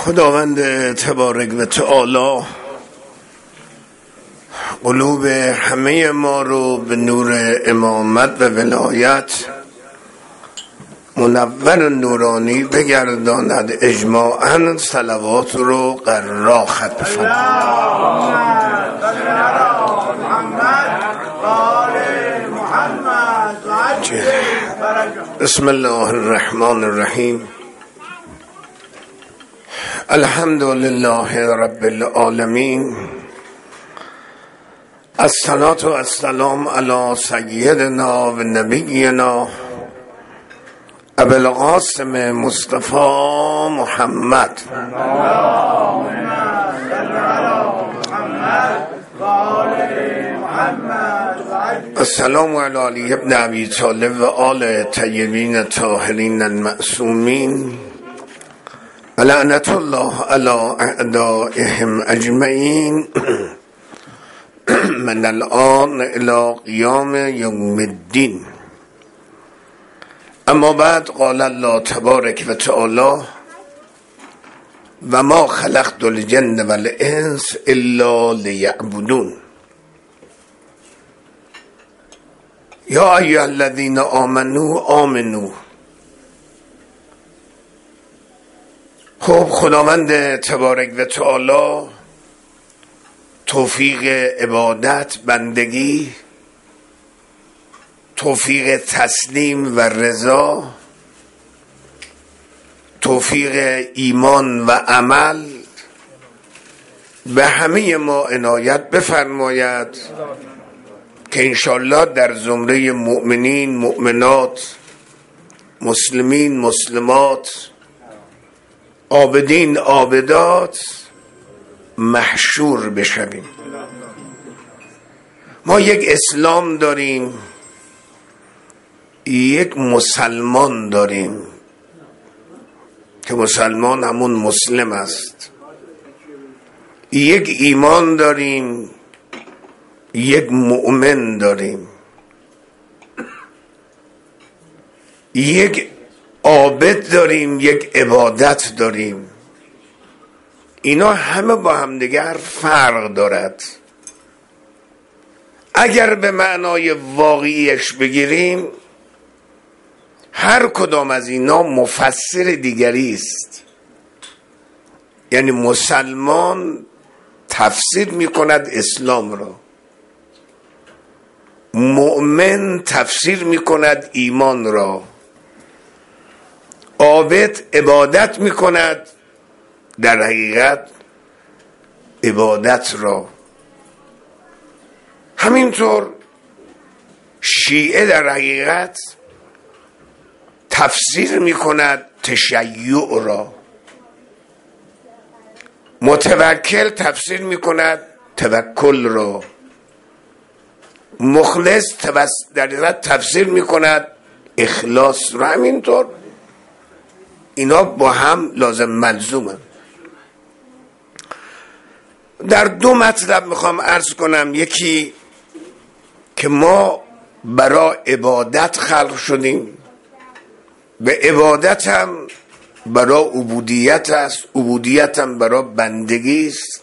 خداوند تبارک و تعالی قلوب همه ما رو به نور امامت و ولایت منور و نورانی بگرداند. اجماعاً صلوات رو قرار ختم بسم الله الرحمن الرحیم. الحمد لله رب العالمین. الصلاة و السلام علی سیدنا و نبینا ابو القاسم مصطفی محمد. السلام علی علی ابن ابی طالب و آل طیبین طاهرین المعصومین و لعنت الله علی اعدائهم اجمعین من الان الی قیام یوم الدین. اما بعد قال الله تبارک و تعالی و ما خلقت الجن و الانس الا لیعبدون. یا ایها الذین آمنوا. خب خداوند تبارک و تعالی توفیق عبادت، بندگی، توفیق تسلیم و رضا، توفیق ایمان و عمل به همه ما عنایت بفرماید که انشالله در زمره مؤمنین، مؤمنات، مسلمین، مسلمات، عابدین، عابدات محشور بشویم. ما یک اسلام داریم، یک مسلمان داریم که مسلمان همون مسلم است. یک ایمان داریم، یک مؤمن داریم، یک عابد داریم، یک عبادت داریم. اینا همه با همدیگر فرق دارد. اگر به معنای واقعیش بگیریم هر کدام از اینا مفسر دیگری است. یعنی مسلمان تفسیر می کند اسلام را، مؤمن تفسیر می کند ایمان را، عابد عبادت می کند در حقیقت عبادت را. همینطور شیعه در حقیقت تفسیر می کند تشیع را، متوکل تفسیر می کند توکل را، مخلص در حقیقت تفسیر می کند اخلاص را. همینطور اینا با هم لازم ملزومن. در دو مطلب میخوام عرض کنم. یکی که ما برای عبادت خلق شدیم، به عبادت هم برای عبودیت است، عبودیت هم برای بندگی است.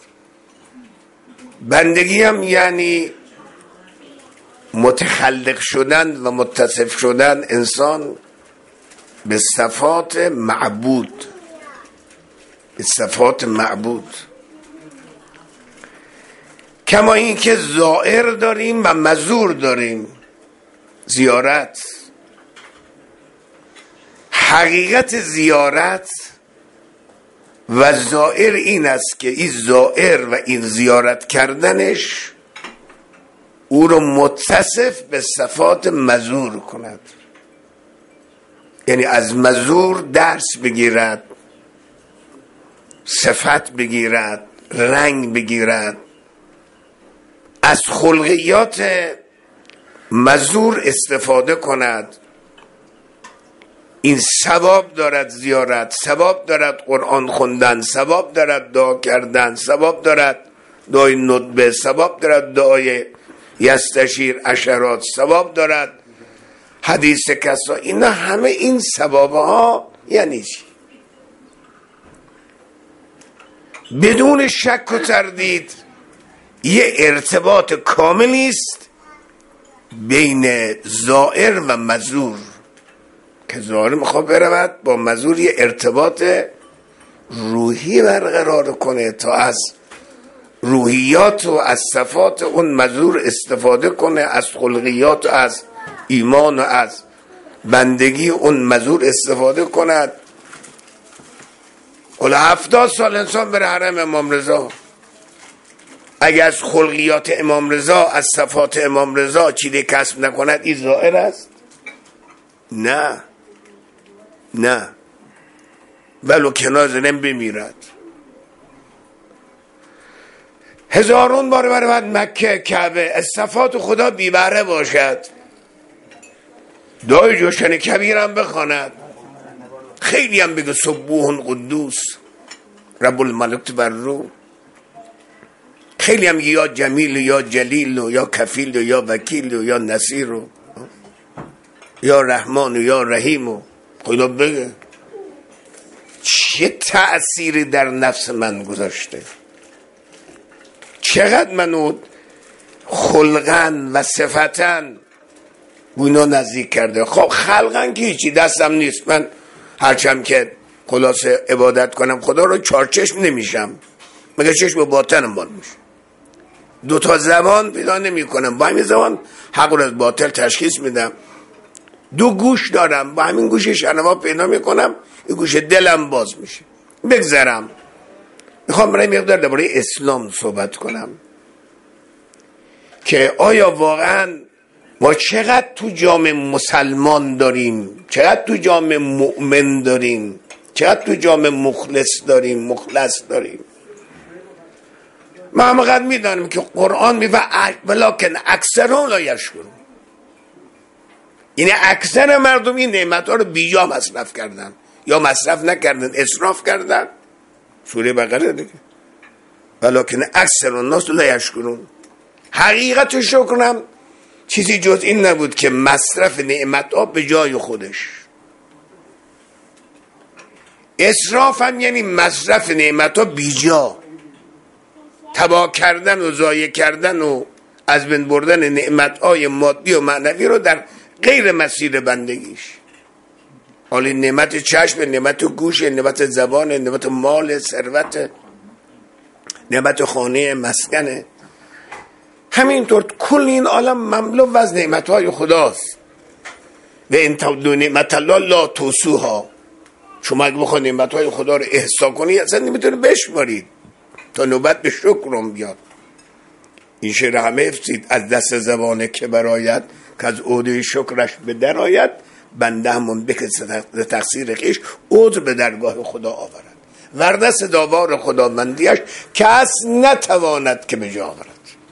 بندگی هم یعنی متخلق شدن و متصف شدن انسان به صفات معبود، به صفات معبود. کما این که زائر داریم و مزور داریم. زیارت، حقیقت زیارت و زائر این است که این زائر و این زیارت کردنش او رو متصف به صفات مزور کند. یعنی از مزور درس بگیرد، صفت بگیرد، رنگ بگیرد، از خلقیات مزور استفاده کند. این ثواب دارد زیارت، ثواب دارد قرآن خوندن، ثواب دارد دعا کردن، ثواب دارد دعای ندبه، ثواب دارد دعای یستشیر عشرات، ثواب دارد حدیث کسا. اینا همه این ثواب ها یعنی چی؟ بدون شک و تردید یه ارتباط کاملی است بین زائر و مزور، که زائر میخواد برود با مزور یه ارتباط روحی برقرار کنه تا از روحیات و از صفات اون مزور استفاده کنه، از خلقیات و از ایمان و از بندگی اون مزور استفاده کند. حالا 70 سال انسان بره حرم امام رضا، اگر از خلقیات امام رضا، از صفات امام رضا چیزی کسب نکند، این ظاهر است؟ نه نه، ولو کنار زنم بمیرد. هزارون بار برود مکه کعبه، از صفات خدا بیبره باشد، دعای جوشن کبیرم بخواند، خیلی هم بگه سبوح قدوس رب الملک بر رو، خیلی هم یا جمیل یا جلیل یا کفیل یا وکیل یا نصیر یا رحمان یا رحیم، خدا بگه چه تأثیری در نفس من گذاشته، چقدر منو خلقن و صفتن بوینا نزدیک کرده. خب خلقن که هیچی دستم نیست، من هرچم که خلاصه عبادت کنم خدا رو چارچشم نمیشم، مگه چشم باطنم باز میشه، 2 زبان پیدا نمی کنم، با همین زبان حق رو از باطل تشخیص میدم، 2 گوش دارم، با همین گوش شنوا پیدا میکنم، این گوش دلم باز میشه. بگذرم، میخوام برای مقدار درباره اسلام صحبت کنم که آیا واقعا ما چقدر تو جامعه مسلمان داریم، چقدر تو جامعه مؤمن داریم، چقدر تو جامعه مخلص داریم. ما همقدر میدانیم که قرآن میگه ولکن اکثرهم لا یشکرون، یعنی اکثر مردم این نعمت‌ها رو بیجا مصرف کردن یا مصرف نکردن، اسراف کردن. سوره بقره دیگه، ولکن اکثر الناس لا یشکرون. حقیقت شکرم چیزی جز این نبود که مصرف نعمت‌ها به جای خودش. اسراف هم یعنی مصرف نعمت‌ها بیجا، تباه کردن و ضایع کردن و از بین بردن نعمت‌های مادی و معنوی رو در غیر مسیر بندگیش. حالا نعمت چشم، نعمت گوش، نعمت زبان، نعمت مال، ثروت، نعمت خانه، مسکن، همینطور کل این عالم مملو از نعمت‌های خداست. و ان تعدوا نعمت الله لا تحصوها، شما اگه بخواید نعمت‌های خدا رو احصا کنید اصلا نمیتونید بشمارید تا نوبت به شکرم بیاد. این شعر همه افسید از دست زبانه که براید، که از عهده شکرش به در آید، بنده همون بکشد تقصیر خویش عذر به درگاه خدا آورد، ورنه سزاوار خداوندیش کس نتواند که به جا آورد.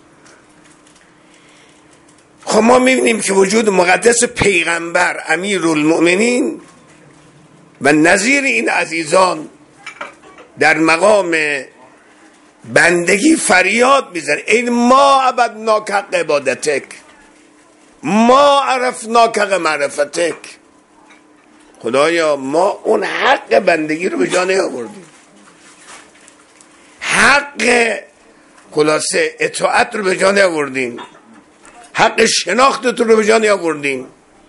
خب ما میبینیم که وجود مقدس پیغمبر امیرالمؤمنین و نظیر این عزیزان در مقام بندگی فریاد میزنه این ما عبدناک حق عبادتک، ما عرفناک حق معرفتک. خدایا ما اون حق بندگی رو به جا نیاوردیم، حق خلاصه اطاعت رو به جا نیاوردیم، حق شناختت رو به جا نیاوردیم.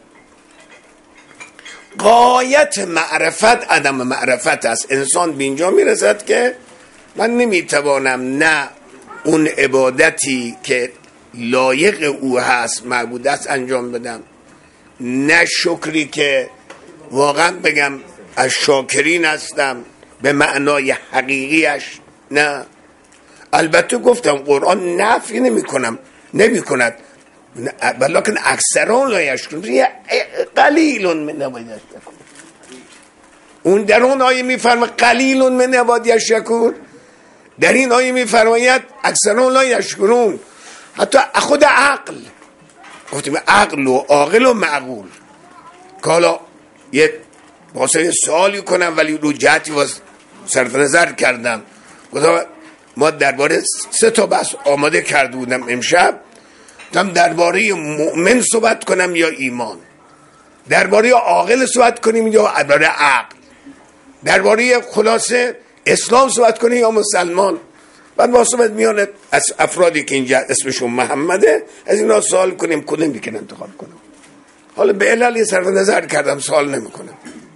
غایت معرفت عدم معرفت است. انسان به اینجا میرسد که من نمیتوانم نه اون عبادتی که لایق او هست معبود است انجام بدم، نه شکری که واقعا بگم از شاکرین هستم به معنای حقیقیش. نه، البته گفتم قرآن نفی نمیکند ولکن اکثرون لا یشکرون، قلیل من عبادی الشکور. اون در اون آیه میفرماید قلیل من عبادی الشکور، در این آیه میفرماید اکثرون لا یشکرون. حتی خود عقل، گفتیم عقل و عاقل و معقول، که حالا یه واسه سوالی کنم ولی رو جهتی صرف نظر کردم. گفتم ما درباره 3 بحث آماده کرده بودم امشب، درباره مؤمن صحبت کنم یا ایمان، درباره عاقل صحبت کنیم یا درباره عقل، درباره خلاصه اسلام صحبت کنی یا مسلمان. بعد ما صحبت میانه از افرادی که اینجا اسمشون محمده، از اینا سوال کنیم کدومی که انتخاب کنم. حالا به علل یه صرف نظر کردم، سوال نمی کنم.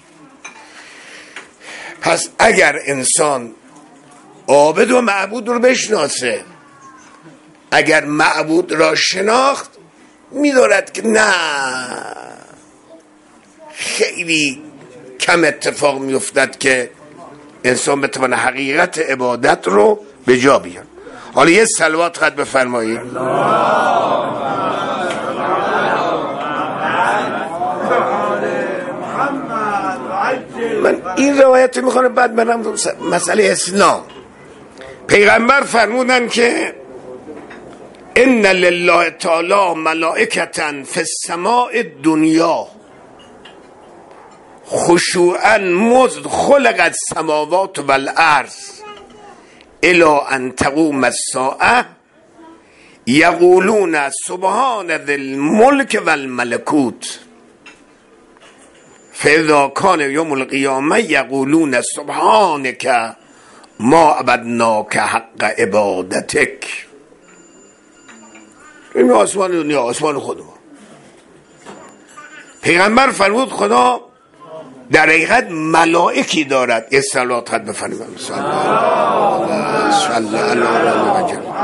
پس اگر انسان عابد و معبود رو بشناسه، اگر معبود را شناخت، می‌دارد که نه، خیلی کم اتفاق میافتد که انسان بتونه حقیقت عبادت رو به جا بیاره. حالا یه صلوات خط بفرمایید. من این روایت میخوام بعد برم مسئله اسلام. پیغمبر فرمودن که ان لله تعالی ملائکة فی السماء الدنیا خشوعا مذ خلق السماوات والارض الی ان تقوم الساعه یقولون سبحان ذی الملک والملکوت فاذا کان یوم القیامه یقولون سبحانک ما عبدناک حق عبادتک. این آسمان دنیا، آسمان خود ما. پیغمبر فرمود خدا در حقیقت ملائکی دارد. یه صلوات خط بفرمایید. صلی الله علیه و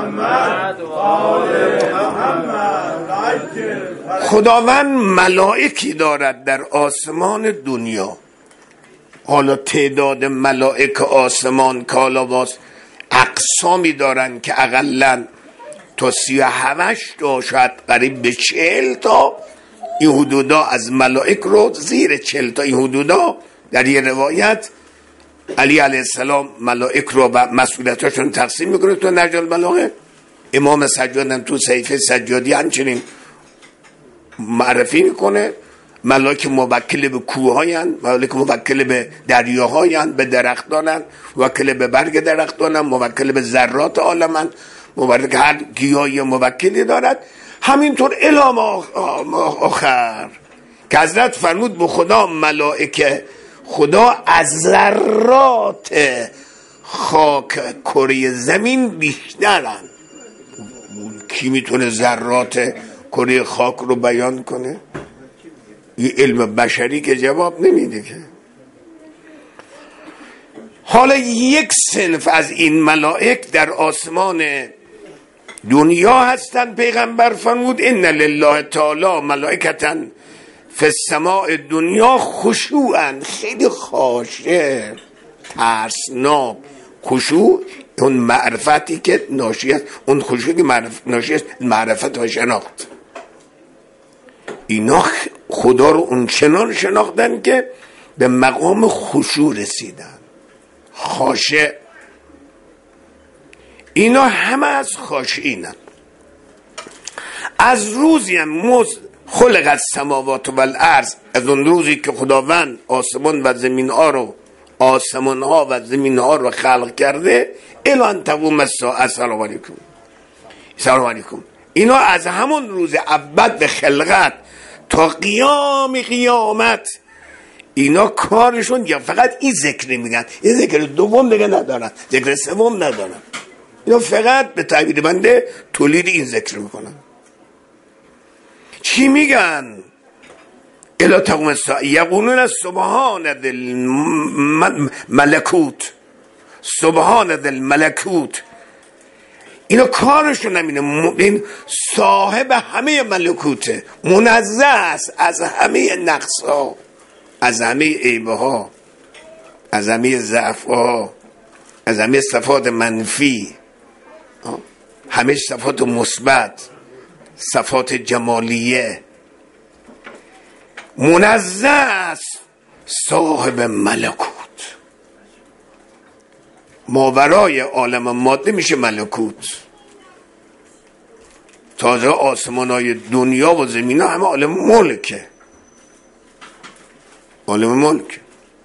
خداوند ملائکی دارد در آسمان دنیا. حالا تعداد ملائک آسمان که حالا باز اقسامی دارن که اقلن تا 38 تا شاید قریب به 40 تا این حدودا از ملائک رو، زیر 40 تا این حدودا در یه روایت علی علیه السلام ملائک رو و مسئولیتاشون تقسیم میکنه تو نهج البلاغه. امام سجاد هم تو صحیفه سجادی همچنین معرفی میکنه. ملائک موکل به کوه‌هاین، ملائک موکل به دریاهاین، به درختانن، موکل به برگ درختانن، موکل به ذرات عالمن، موکل هر گیاهی موکلی دارد. همینطور الی آخر که حضرت فرمود به خدا ملائکه خدا از ذرات خاک کره زمین بیشترن. کی میتونه ذرات کره خاک رو بیان کنه؟ این علم بشری که جواب نمیده که. حالا یک صنف از این ملائک در آسمان دنیا هستند. پیغمبر فرمود ان لله تعالی ملائکة فی السماء دنیا خشوعا، خیلی خاشع، ترسناک. خشوع اون معرفتی که ناشی است، اون خشوعی که ناشی است معرفت و شناخت. اینا خدا رو اون چنان شناختن که به مقام خشوع رسیدن، خاشع. اینا همه از خاشعینن. از روزی هم خلق السماوات والارض، از اون روزی که خداوند آسمان و زمین ها رو، آسمان ها و زمین ها رو خلق کرده الی ان تقوم الساعه. السلام علیکم. سلام علیکم. اینا از همون روز اول به خلقت تا قیامت اینا کارشون یا فقط این ذکر میگن، این ذکر دوم دیگه ندارن، ذکر سوم ندارن. اینا فقط به تعبیر بنده تولید این ذکر میکنن. چی میگن؟ الی تقوم الساعه یقولون سبحان ذی الملکوت، سبحان ذی الملکوت. اینا کارشون همینه. این صاحب همه ملکوته، منزه است از همه نقصها، از همه عیبها، از همه ضعفها، از همه صفات منفی، همه صفات مثبت، صفات جمالیه. منزه است، صاحب ملکوت. ماورای عالم ماده میشه ملکوت. تازه آسمانای دنیا و زمین ها همه عالم ملکه، عالم ملک.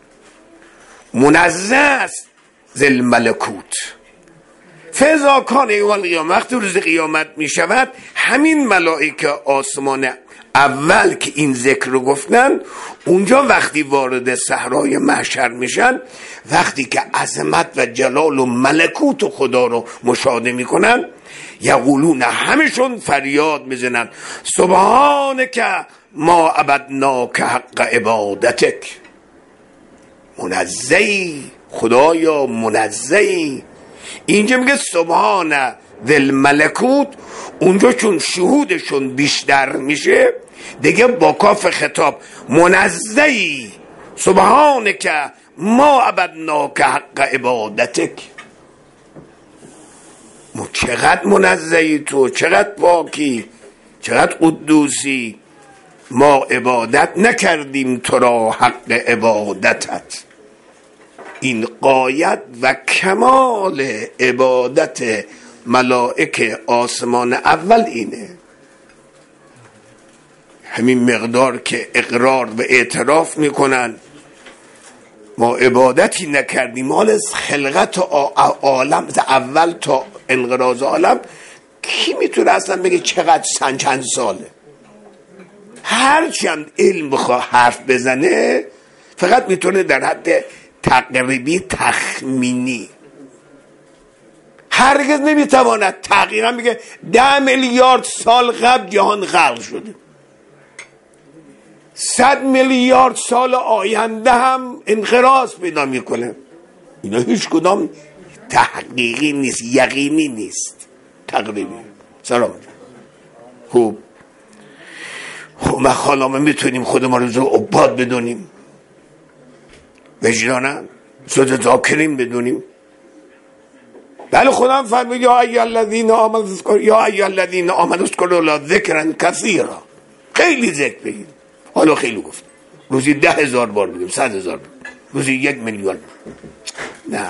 منزه است ذل ملکوت. فاذا کان یوم القیامه، وقتی روز قیامت میشود همین ملائکه آسمان اول که این ذکر رو گفتن، اونجا وقتی وارد صحرای محشر میشن، وقتی که عظمت و جلال و ملکوت و خدا رو مشاهده میکنن، یقولون، همشون فریاد میزنن سبحانک ما عبدناک حق عبادتک. منزهی خدایا، منزهی. اینجا میگه سبحان ذل ملکوت، اونجا چون شهودشون بیشتر میشه دیگه با کاف خطاب منزهی سبحانک ما عبدناک حق عبادتک. چقدر منزهی تو، چقدر پاکی، چقدر قدوسی، ما عبادت نکردیم تو را حق عبادتت. این غایت و کمال عبادت ملائکه آسمان اول اینه. همین مقدار که اقرار و اعتراف میکنن ما عبادتی نکردیم، مال خلقت عالم اول تا انقراض عالم، کی میتونه اصلا بگه چقدر چند ساله؟ هرچند علم بخواه حرف بزنه فقط میتونه در حد تقریبی تخمینی، هرگز نمیتواند تقریبا بگه 10 میلیارد سال قبل جهان خلق شده، 100 میلیارد سال آینده هم انقراض پیدا میکنه. اینا هیچ کدام تحقیقی نیست، یقینی نیست، تقریبی. سلام. خوب ما خالامه میتونیم خود ما رو عباد بدونیم، وجدانم سوز ذاکرین بدونیم. بله خدا هم فرمید یا ایها الذین آمنوا اذکروا الله ذکرا کثیرا. خیلی ذکر بگیم. حالا خیلی گفت روزی 10,000 بار بگیم، 100,000 بار، روزی 1 میلیون. نه،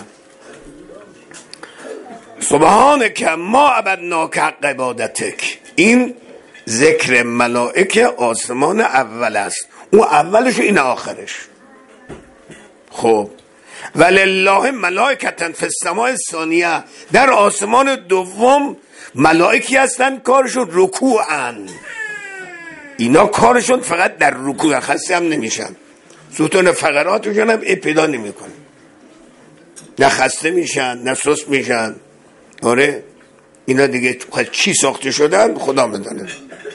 سبحانک ما عبدناک حق عبادتک. این ذکر ملائکه آسمان اول است، اون اولش و این آخرش. خب ولله ملائکة فی السماء الثانیه، در آسمان دوم ملائکی هستن کارشون رکوعن. اینا کارشون فقط در رکوع، خسته هم نمیشن، ستون فقراتشون هم پیدا نمیکنن، نه خسته میشن نه سست میشن. آره اینا دیگه چی ساخته شدن خدا میدونه.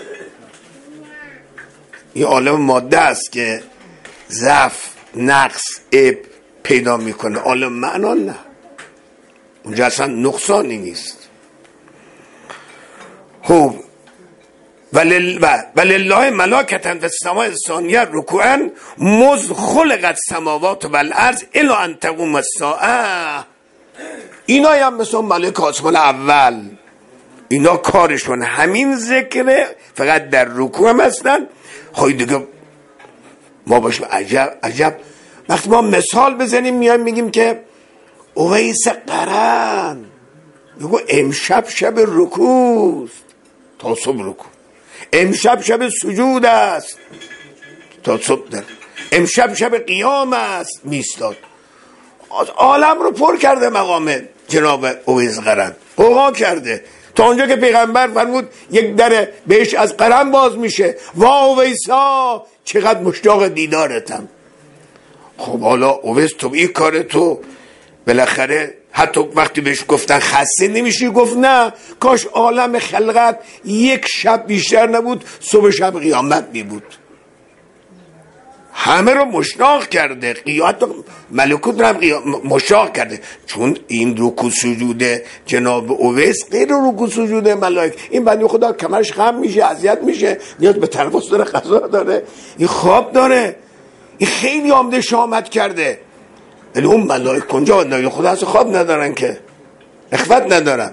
این عالم ماده است که ضعف، نقص، عیب پیدا میکنه. عالم معنا نه، اونجا اصلا نقصانی نیست. خب ولله ملائکة فی السماء الثانیه رکوعا مذ خلقت السماوات والارض الی ان تقوم الساعه. اینا هم مثل ملائکه آسمان اول، اینا کارشون همین ذکره، فقط در رکوع هم هستن. خواهی دیگه ما باشیم عجب وقتی ما مثال بزنیم میایم میگیم که اویس قرن میگو امشب شب رکوع تا صبح رکوع، امشب شب سجود است تا صبح در، امشب شب قیام است میستاد. عالم رو پر کرده مقام جناب اویس قرن، قوقا کرده تا اونجا که پیغمبر فرمود یک در بهش از قرن باز میشه، وا اویسا چقدر مشتاق دیدارتم. خب حالا اویس تو این کار تو بالاخره حتی وقتی بهش گفتن خسته نمیشی، گفت نه، کاش عالم خلقت یک شب بیشتر نبود، صبح شب قیامت میبود. همه رو مشتاق کرده، قیامت ملکوت رو هم مشتاق کرده، چون این رکوع سجود جناب اویس غیر رکوع سجود ملائکه. این بنده خدا کمرش خم میشه، اذیت میشه، نیاز به تنفس داره، غذا داره، این خواب داره، این خیلی آمده شامت کرده. ولی اون ملائکه کنجا بنده خدا اصلا خواب ندارن، که اخوت ندارن.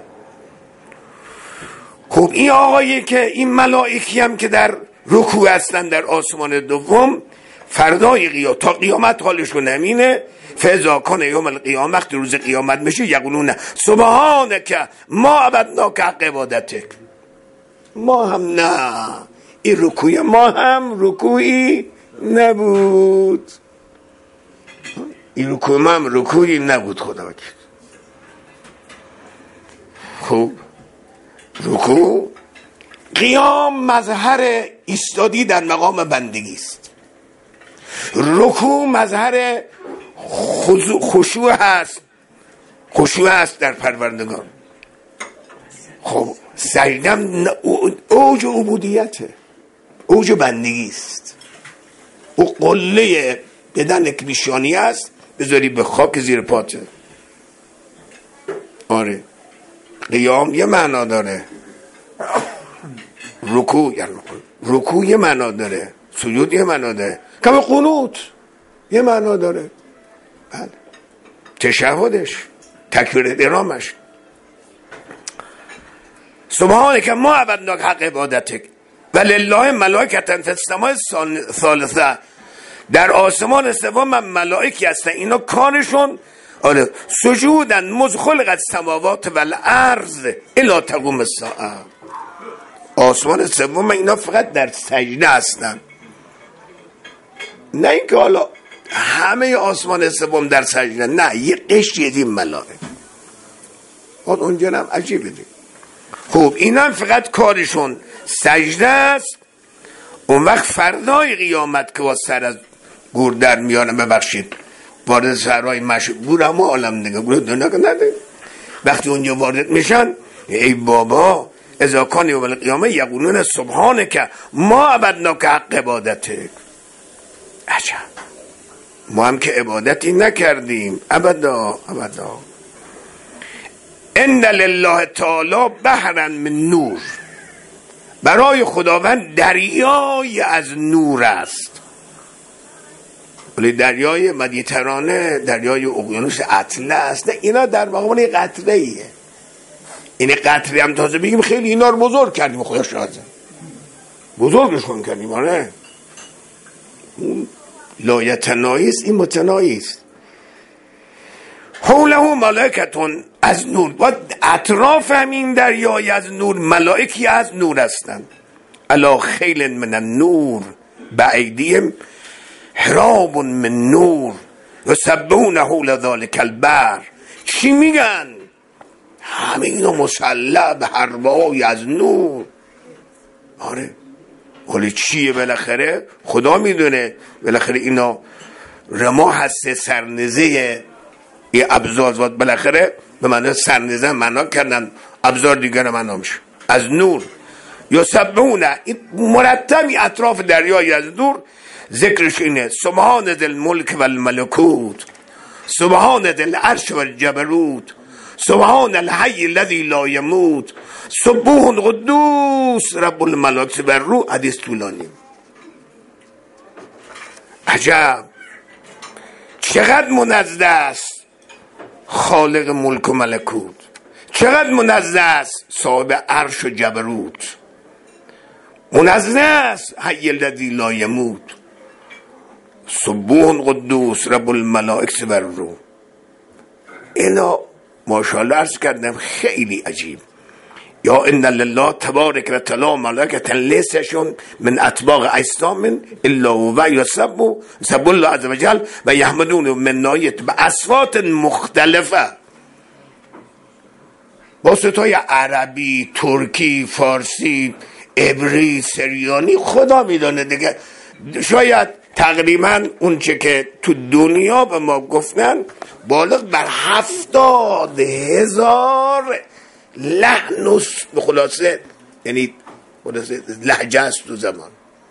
خب این آقایی که این ملائکی هم که در رکوع هستن در آسمان دوم، فردای تا قیامت حالشون همینه. فاذا کان یوم القیامه، وقتی روز قیامت میشه، یقولون سبحانک ما عبدناک حق عبادتک. ما هم نه، این رکوع ما هم رکوعی نبود، این رکوع ما هم رکوعی نبود خدا وکیل. خب رکوع قیام مظهر ایستادی در مقام بندگی است، رکوع مظهر خشوع هست در پروردگار. خب سجدم اوج عبودیته، اوج بندگی است. او قله بدن کلیشانی است بذاری به خاک زیر پاته. آره قیام یه معنا داره، رکوع یه معنا داره، سجود یه معنا داره، کم قنوت یه معنا داره، بله تشهدش، تکبیر احرامش. سبحانك ما عبدناک حق عبادتک و لله ملائکة فی السماء الثالثه. در آسمان سوم من ملائکی هستن، اینا کارشون آره سجودن مخلق السماوات و الارض الی تقوم الساعه. آسمان سوم اینا فقط در سجده هستن، نه اینکه حالا همه آسمان سوم در سجده، نه یه قشری از این ملائک. اونجا هم عجیبه دید. خب اینا فقط کارشون سجده است. اون وقت فردای قیامت که با سر از گور در میانم، ببخشید وارد سرای مشهور اما عالم دیگه گور دنیا که نده، وقتی اونجا وارد میشن ای بابا اذا کان یوم القیامه یقولون سبحانک ما عبدناک حق عبادتک. عجب، ما هم که عبادتی نکردیم ابدا. ان لله تعالی بحرا من نور، برای خداوند دریای از نور است. ولی دریای مدیترانه، دریای اقیانوس اطلس، نه اینا در مقام قطره ایه. این قطره هم تازه بگیم خیلی اینا رو بزرگ کردیم، خدا شاهده بزرگشون کردیم. آره اون لایتنایی است، این متنایی است. حوله ملائکتون از نور، و اطراف همین دریای از نور ملائکی از نور هستند. الا خیل من النور بعیدیم حراب من نور یسبحون حول ذلک البحر. چی میگن؟ همه اینا مسلح به حربه‌های از نور. آره ولی چیه بالاخره خدا میدونه. بالاخره اینا رما هست، سرنزه یه ابزار واد بالاخره به معنی سرنزه معنا کردن، ابزار دیگر معنا میشه از نور. یسبحون مرتبی اطراف دریای از نور ذکرش اینه سبحان ذی الملک و الملکوت، سبحان ذی العرش و الجبروت، سبحان الحی الذی لا یموت، سبوح قدوس رب الملائکه و الروح. حدیث طولانی. عجب، چقدر منزه است خالق ملک و ملکوت، چقدر منزه است صاحب عرش و جبروت، منزه است حی الذی لا یموت، سبوح قدوس رب الملائکه و الروح. اینا ماشاءالله عرض کردم خیلی عجیب. یا ان لله تبارک و تعالی ملائکه لیسشون من اطباق اجسام الا و یسبح الله عز وجل و یحمدون من نایت به اصوات مختلفه، با صدای عربی، ترکی، فارسی، عبری، سریانی. خدا میدونه دیگه. شاید تقریبا اون چه که تو دنیا به ما گفتن بالغ بر 70,000 لحن و خلاصه، یعنی خلاصه لهجه است تو زمان.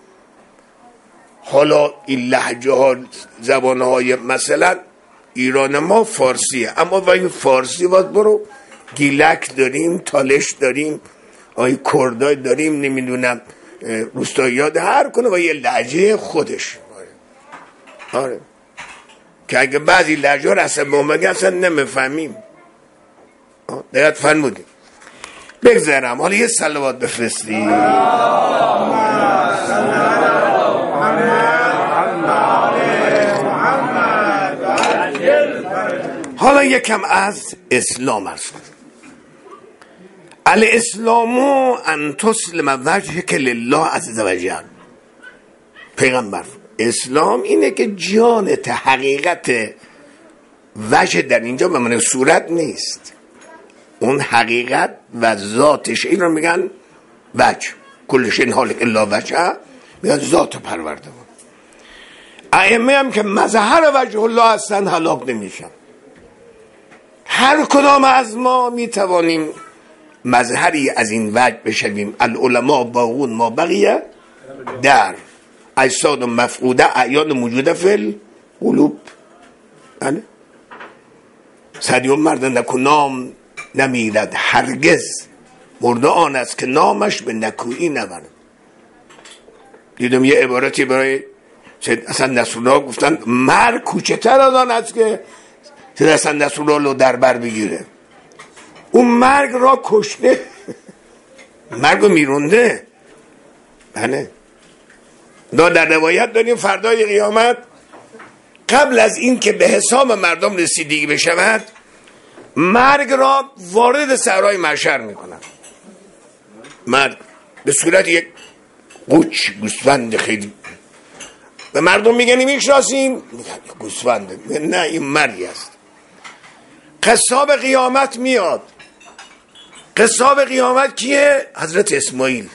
حالا این لهجه ها زبان های مثلا ایران ما فارسیه، اما و این فارسی باید برو گیلک داریم، تالش داریم، آی کردای داریم، نمیدونم روستاییات، هر کنه و یه لهجه خودش. آره که اگه بعضی لهجه ها رو اصلا با مگه اصلا نمیفهمیم. دقیقت فرمودیم. بگذارم حالا یه صلوات بفرستی. حالا یکم از اسلام عرض کنم. الاسلام ان تسلم وجهک لله عز وجل. پیغمبر اسلام اینه که جانت، حقیقت وجه در اینجا به معنی صورت نیست، اون حقیقت و ذاتش، این رو میگن وجه. کل شیء هالک الا وجهه، میگن ذات پروردگار. ائمه هم که مظهر وجه الله هستن هلاک نمیشن. هر کدام از ما میتوانیم مظهری از این وجه بشویم. العلماء باقون ما بقیه در اجساد مفقوده اعیان موجوده فی القلوب. بله. سعدی مرد نکو نام نمیرد هرگز، مرده آن است که نامش به نکویی نبرد. دیدم یه عبارتی برای سید حسن نصرالله گفتن مرگ کوچکتر از آن است که سید حسن نصرالله رو در بر بگیره. اون مرگ را کشته، مرگ رو میرونده. بله. در روایت داریم فردای قیامت قبل از این که به حساب مردم رسیدگی بشود، مرگ را وارد صحرای محشر میکنن. مرگ به صورت یک قوچ گوسفند خیلی به مردم میگن میشناسیم، میگن گوسفنده، نه این مرگی است. قصاب قیامت میاد. قصاب قیامت کیه؟ حضرت اسماعیل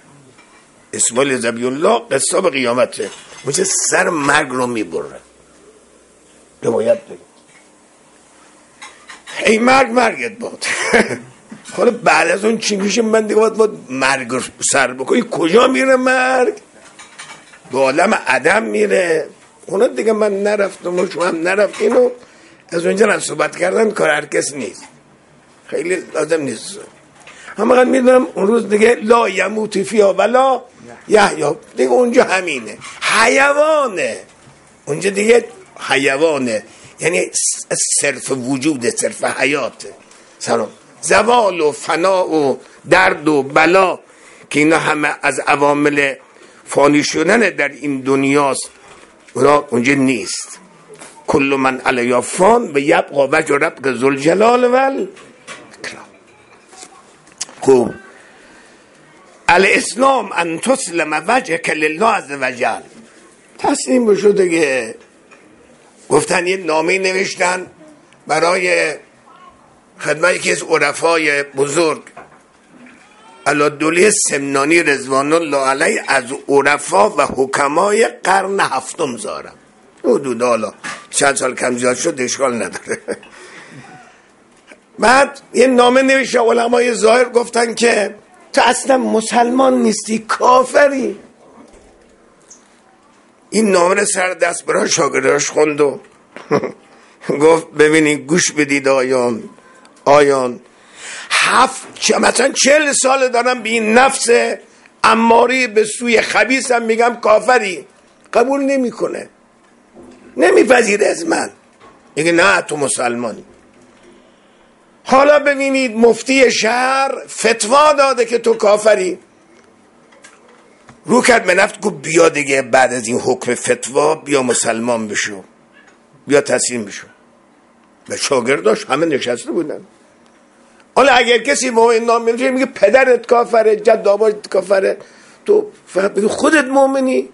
ذبیح الله قصاب قیامته. اونجا سر مرگ رو میبره. روایت داریم ای مرگ مرگت باد. حالا بعد از اون چی میشه؟ من دیگه باید مرگ رو سر بکنی. کجا میره مرگ؟ به عالم عدم میره. اونا دیگه من نرفتم و شما هم نرفتین و از اونجا هم صحبت کردن کار هر کس نیست، خیلی لازم نیست. همه میدونم اون روز دیگه لا یموت فیها ولا یحیا، دیگه اونجا همینه، حیوانه اونجا دیگه، حیوانه، یعنی صرف وجود، صرف حیاته. سلام زوال و فنا و درد و بلا که اینا همه از عوامل فانی شدن در این دنیاست، اونا اونجا نیست. کل من علیها فان و یبقى وجه ربک ذوالجلال والاکرام. خوب الاسلام ان تسلم وجهک لله عز وجل. تسلیم بشو دیگه. گفتن یه نامه نوشتن برای خدمت یکی از عرفای بزرگ علادولی سمنانی رضوان الله علیه، از عرفا و حکمای قرن هفتم زارم. حدود حالا چند سال کم زیاد شد اشکال نداره. بعد یه نامه نوشته علمای ظاهر گفتن که تو اصلا مسلمان نیستی، کافری. این نامه رو سر دست برای شاگرداش خوند و گفت ببینید گوش بدید آیان مثلا 40 سال دارم به این نفس اماری به سوی خبیثم میگم کافری، قبول نمیکنه، نمیپذیره از من، میگه نه تو مسلمانی. حالا ببینید مفتی شهر فتوا داده که تو کافری. رو کرد به نفت گفت بیا دیگه بعد از این حکم فتوا بیا مسلمان بشو، بیا تسلیم بشو. و شاگرداش همه نشسته بودن. حالا اگر کسی مؤمن نام میشه میگه پدرت کافره، جد بابات کافره، تو فقط بگی خودت مؤمنی.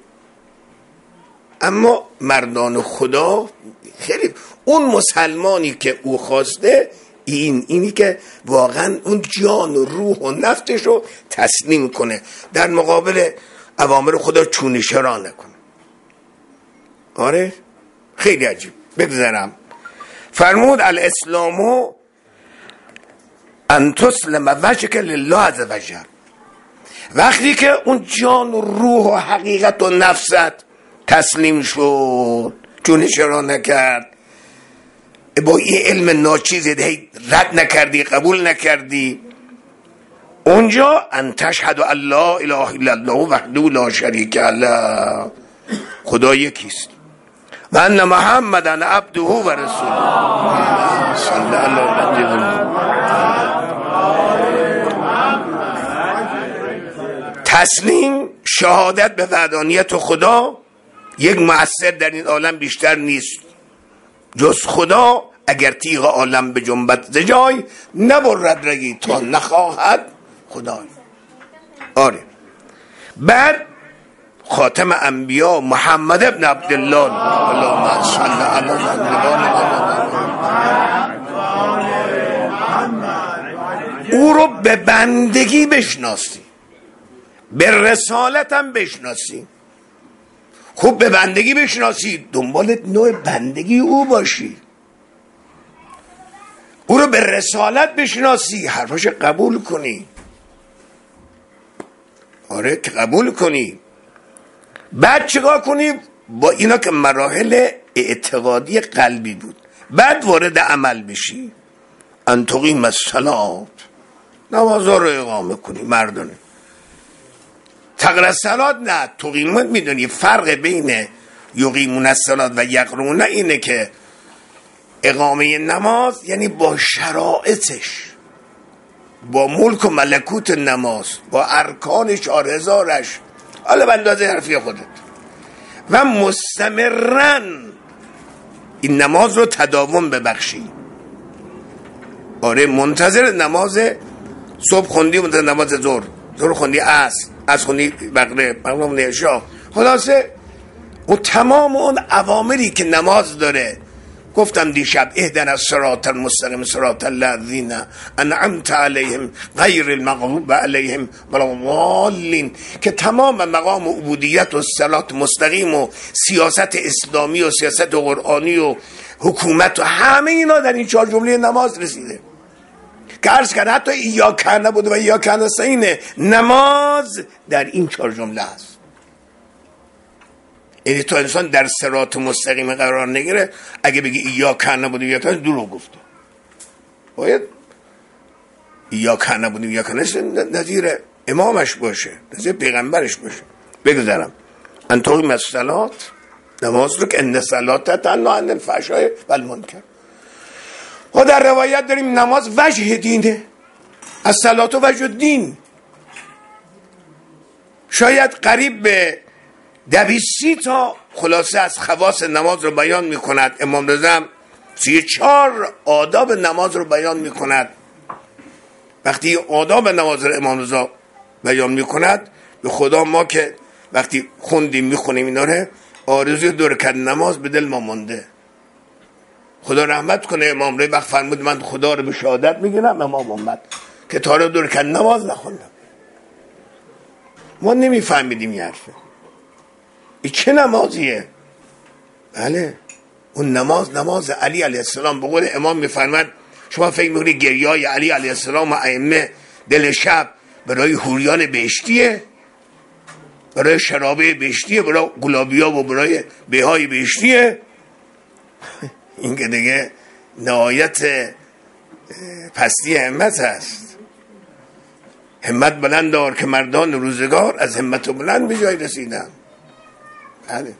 اما مردان خدا خیلی اون مسلمانی که او خواسته اینی که واقعا اون جان و روح و نفسش رو تسلیم کنه، در مقابل اوامر خدا چونشه را نکنه. آره خیلی عجیب. بگذارم فرمود الاسلامو ان تسلم وجهک لله عز وجل. وقتی که اون جان و روح و حقیقت و نفست تسلیم شد، چونشه را نکرد، با یه علم ناچیزی رد نکردی، قبول نکردی، اونجا ان تشهد ان لا اله الا الله وحده لا شریک له، خدا یکیست، و ان محمدا عبده و رسوله صلی الله علیه و تسلیم. شهادت به وحدانیت خدا، یک مؤثر در این عالم بیشتر نیست جز خدا. اگر تیغ عالم به جنبت ز جای، نبرد رگی تا نخواهد خدای. آره. بعد خاتم انبیا محمد ابن عبدالله، اللهم صل علی محمد، او رو به بندگی بشناسی. به رسالت هم بشناسی. خوب به بندگی بشناسی، دنبال نوع بندگی او باشی، او رو به رسالت بشناسی، حرفاش قبول کنی. آره که قبول کنی. بعد چیکار کنی؟ با اینا که مراحل اعتقادی قلبی بود، بعد وارد عمل بشی. ان تقیم الصلاة، نمازها رو اقامه کنی مردانه. تقرأ الصلاة نه، تقیمون. میدونی فرق بین یقیمون الصلاة و یقرؤون اینه که اقامه نماز یعنی با شرائطش، با ملک و ملکوت نماز، با ارکانش 4000ش، حالا به اندازه حرفی خودت، و مستمرن این نماز رو تداوم ببخشی. آره منتظر نماز صبح خوندی، منتظر نماز ظهر خوندی، عصر خوندی، مغرب خوندی، عشا. خلاصه و تمام اون اوامری که نماز داره. گفتم دیشب اهدنا الصراط المستقیم صراط الذین انعمت علیهم غیر المغضوب علیهم ولا الضالین، که تمام مقام عبودیت و صراط مستقیم و سیاست اسلامی و سیاست قرآنی و حکومت و همه اینا در این 4 جمله نماز رسیده. که عرض کرد حتی ایاک نبوده و ایاک نستعین، نماز در این 4 جمله است. یعنی تو انسان در صراط مستقیم قرار نگیره، اگه بگی ایاک نبوده ایاک نستعین دروغ گفته. باید ایاک نبوده ایاک نستعین نظیر امامش باشه، نظیر پیغمبرش باشه. بگذارم ان تقیم الصلاة، نماز رو که ان الصلاة تنهی عن الفحشاء و المنکر. و در روایت داریم نماز وجه دینه، الصلاة وجه الدین. شاید قریب به 230 تا خلاصه از خواص نماز رو بیان می کند. امام رضا 34 آداب نماز رو بیان می کند. وقتی آداب نماز رو امام رضا بیان می کند، به خدا ما که وقتی خوندیم میخونیم اینا رو، آرزوی 2 رکعت نماز به دل ما مونده. خدا رحمت کنه امام رضا فرمود من خدا رو به شهادت میگیرم، امام اومد که تا رو 2 رکعت نماز نخوندم. ما نمیفهمیدیم این حرفه. این چه نمازیه؟ بله اون نماز علی علیه السلام. به قول امام میفرماد شما فکر میکنید گریه‌های علی علیه السلام و ائمه دل شب برای حوریان بهشتیه، برای شرابه بهشتیه، برای گلابیا و برای بهای بهشتیه؟ این که دیگه نهایت پستی همت هست. همت بلند دار که مردان روزگار از همت بلند به جای رسیدن. بله.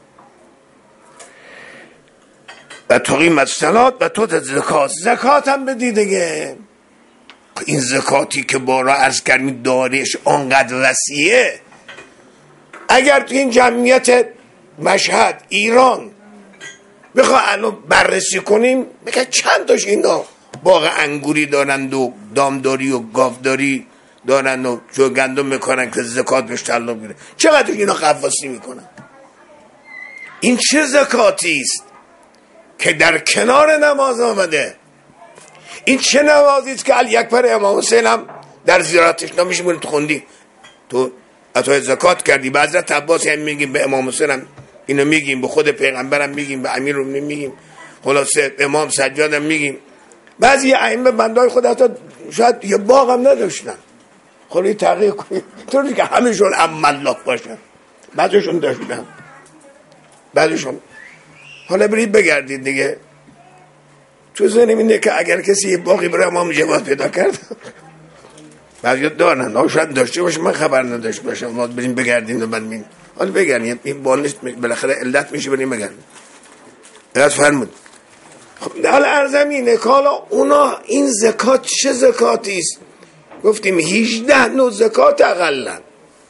و تقیم الصلاة و تو زکات، زکات هم بدی دیگه. این زکاتی که بارا عرض کردیم دارش آنقدر وسیعه، اگر تو این جمعیت مشهد ایران بخواه الان بررسی کنیم، بگه چند تاش اینا باغ انگوری دارند و دامداری و گاوداری دارند و جو گندم میکنن که زکات بهش تعلق میگیره، چقدر اینا قواسی میکنن. این چه زکاتی است که در کنار نماز آمده؟ این چه نمازی است که علی اکبر امام حسین هم در زیارتش نمیشه مونی تو خوندی، تو عطای زکات کردی. به حضرت عباس هم میگیم، به امام حسین هم اینو میگیم، به خود پیغمبرم میگیم، به امیرالمومنین میگیم، خلاصه امام سجاد هم میگیم. بعضی ائمه بندای خود حتی شاید یه باغ هم نداشتن. خیلی تحقیق کنید طوری که همه‌شون الله باشن، بعضیشون داشتن، بعضیشون. حالا برید بگردید دیگه، تو ذهنم اینه که اگر کسی یه باقی برای امام جواد پیدا کرد، بعضی دارن، شاید داشته باشه من خبر نداشت باشم، ما بریم بگردیم و بعد ببینیم. حالا بگردیم این بالش بالاخره علت میشه، بریم بگردیم. از فرمود. خب حالا ارزم اینه که حالا اونا این زکات چه زکاتی است؟ گفتیم 18 نوع زکات اقلن.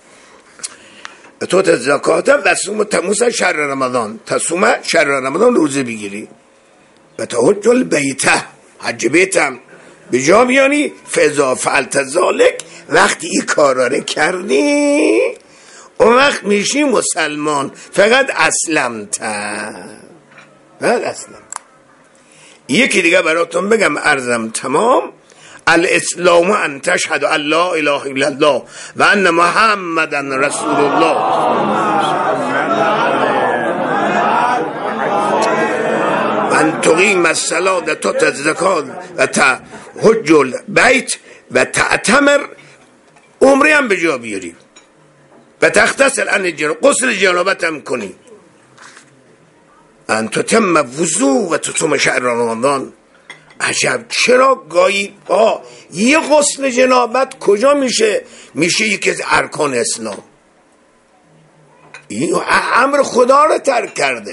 تو زکات و صوم تموز شهر رمضان، تصوم شهر رمضان روزه بگیری و تحج البیت، حج بیتم به جا بیانی. فاذا فعلت ذلک، وقتی این کارا رو کردی اون وقت میشی مسلمان. فقط اسلمت، فقط اسلم. یکی دیگه براتون بگم ارزم تمام. الاسلام ان تشهد ان لا اله الا الله و ان محمدا رسول الله و ان تقیم الصلاة و تؤتی الزکات و تحج البیت و تعتمر، عمره هم به جا بیاری و تغتسل عن الجنابه، غسل جنابت هم کنی، ان تتم وضو و تتم شهر رمضان. عجب چرا گاهی یه غسل جنابت کجا میشه یکی از ارکان اسلام. این امر خدا رو ترک کرده،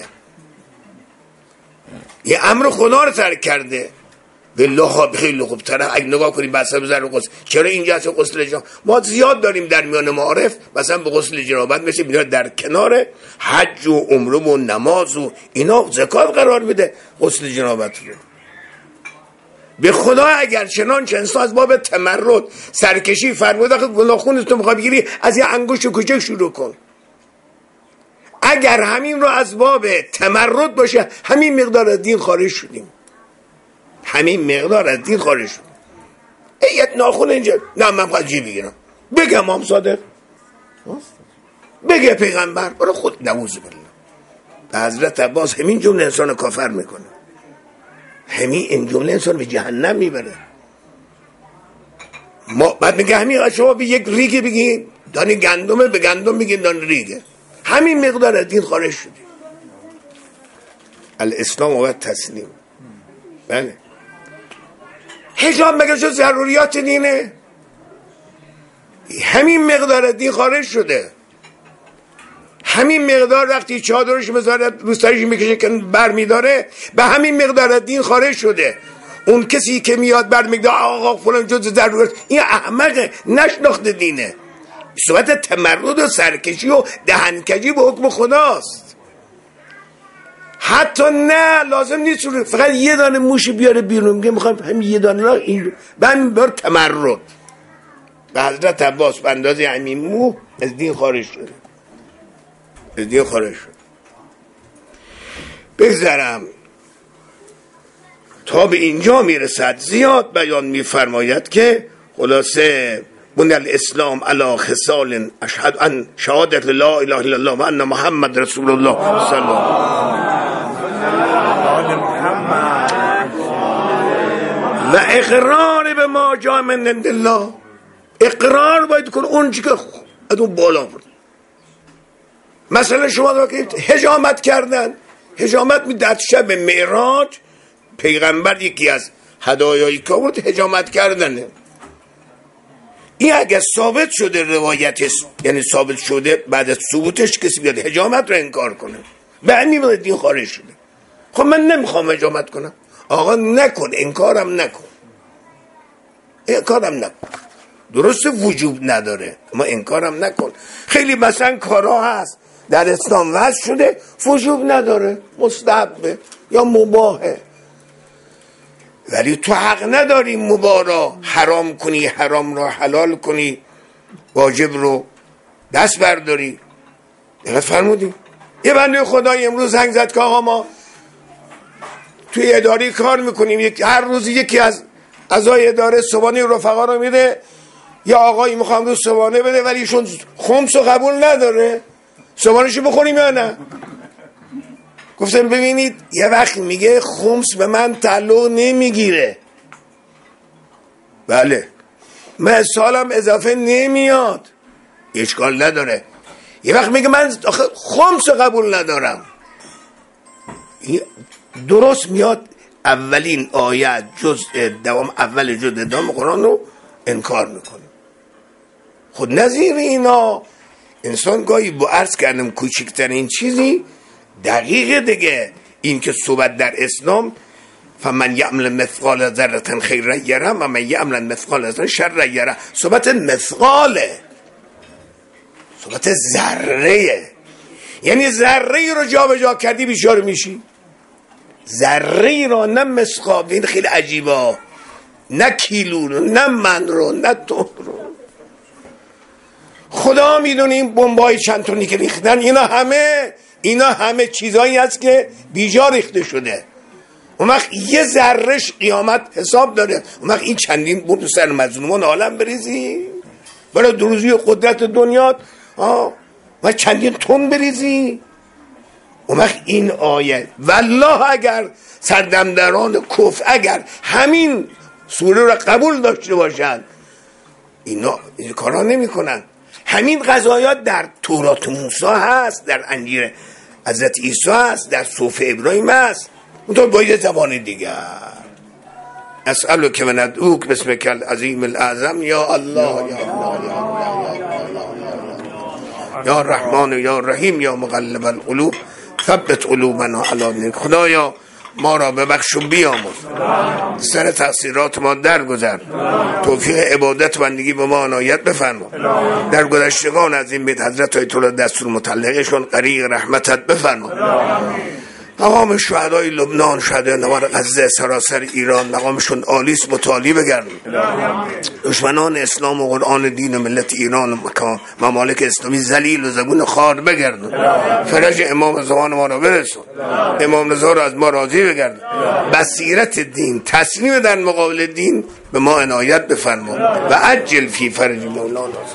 یه امر خدا رو ترک کرده. بالله خیلی خوب طرف اگه نگاه کنیم بحثا بزن غسل، چرا اینجا هست غسل جنابت؟ ما زیاد داریم در میان معارف مثلا به غسل جنابت مثل میذاره در کنار حج و عمره و نماز و اینا زکات قرار بده غسل جنابت رو. به خدا اگر چنانچه انسان از باب تمرد سرکشی فرموده که ناخنت تو میخوای بگیری از یه انگشت کوچک شروع کن، اگر همین رو از باب تمرد باشه همین مقدار از دین خارج شدیم، همین مقدار از دین خارج شدیم. ایت ناخن اینجا نه من باید جی بگیرم، بگم امام صادق، بگه پیغمبر، برای خود نعوذ بالله. به حضرت عباس همین جمله انسان کافر میکنه، همین این جمله انسان به جهنم میبره. ما بعد میگه همین شما به یک ریگه بگین دانی گندمه، به گندم بگین دانی ریگه، همین مقدار از دین خارج شدیم. الاسلام و تسلیم. بله حجاب مگه جز ضروریات دینه؟ همین مقدار از دین خارج شده. همین مقدار وقتی چادرش بذاره روستریش میکشه که بر میداره به همین مقدار از دین خارج شده. اون کسی که میاد بر میگه آقا فلان جز ضرورت، این احمق نشناخته دینه. صحبت تمرد و سرکشی و دهنکجی به حکم خداست. حتی نه لازم نیست فقط یه دانه موش بیاره بیرون، میگه میخوام همین یه دانه را این به همین بار تمرد. به حضرت عباس به اندازه همین مو از دین خارج شده، از دین خارج شد. بگذرم تا به اینجا میرسد زیاد بیان میفرماید که خلاصه بنی الاسلام علی خصال اشهد ان شهادت لا اله الا الله و ان محمد رسول الله صلی الله و اقرار به ما جاء من عند الله. اقرار باید کن اون چی که از اون بالا برد. مثلا شما که حجامت کردن، حجامت در شب معراج پیغمبر یکی از هدایایی که بود حجامت کردنه. این اگه ثابت شده روایتش، یعنی ثابت شده بعد از ثبوتش کسی بیاد حجامت رو انکار کنه به همین دین خارج شده. خب من نمیخوام حجامت کنم، آقا نکن، انکارم نکن، انکارم نکن. درست وجوب نداره اما انکارم نکن. خیلی مثلا کارها هست در اسلام وضع شده وجوب نداره، مستحبه یا مباهه، ولی تو حق نداری مباح را حرام کنی، حرام را حلال کنی، واجب رو دست برداری. دقیق فرمودی؟ یه بنده خدای امروز زنگ زد که آقا ما توی اداره کار میکنیم، هر روز یکی از اعضای اداره صبحانه رفقا رو میده، یا آقایی میخوام رو صبحانه بده ولی ایشون خمس رو قبول نداره، صبحانهشو بخوریم یا نه؟ گفتم ببینید یه وقت میگه خمس به من تعلق نمیگیره، بله من سالم اضافه نمیاد، اشکال نداره. یه وقت میگه من خمس قبول ندارم، درست میاد اولین آیت جزء دوام اول جزء دوام قرآن رو انکار میکنه. خود نظیر اینا انسان گاهی با عرض کردم کوچکترین چیزی دقیقه دیگه این که صحبت در اسلام فمن یعمل مثقال ذره خیرا یره و من یعمل مثقال ذره شر یره، صحبت مثقاله، صحبت ذره، یعنی ذره رو جا به جا کردی بیچاره میشی. ذره رو نه مثقال، این خیلی عجیبه، نه کیلو رو، نه من رو، نه تو رو. خدا میدونیم بمبای چند تونی که ریختن اینا همه چیزایی هست که بیجا ریخته شده. اون وقت یه ذرهش قیامت حساب داره. اون وقت این چندین بود سر مظلومان عالم بریزی برای دروزی قدرت دنیات و چندین تون بریزی. اون وقت این آیه والله اگر سردمداران کفر اگر همین سوره رو قبول داشته باشن اینا این کارا نمی کنن. همین قضایات در تورات موسی هست، در انجیل حضرت عیسی هست، در صحف ابراهیم هست، اونطور با یه زبان دیگر. اسألک و ندعوک باسمک العظیم الاعظم یا الله یا الله یا رحمان یا رحیم یا مقلب القلوب ثبت قلوبنا علی دینک. خدایا ما را ببخش و بیامرز، سر تقصیرات ما درگذر، توفیق عبادت و بندگی به ما عنایت بفرما. در گذشتگان از این بیت حضرت آیت الله دستور مطلقشون غریق رحمتت بفرما. مقام شهدای لبنان، شهدای نوار غزه، سراسر ایران مقامشون عالیست، متعالی بگردن. دشمنان اسلام و قرآن دین و ملت ایران و ممالک اسلامی ذلیل و زبون خار بگردن. فرج امام زمان ما را برسون، امام رضا را از ما راضی بگردن. بصیرت دین، تسلیم در مقابل دین به ما عنایت بفرما و عجل فی فرج مولانا.